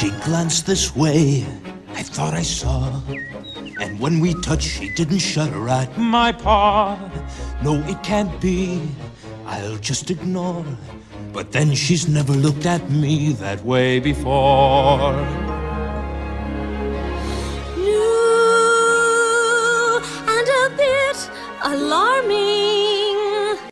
She glanced this way, I thought I saw. And when we touched, she didn't shudder at my paw. No, it can't be, I'll just ignore. But then she's never looked at me that way before. New and a bit alarming.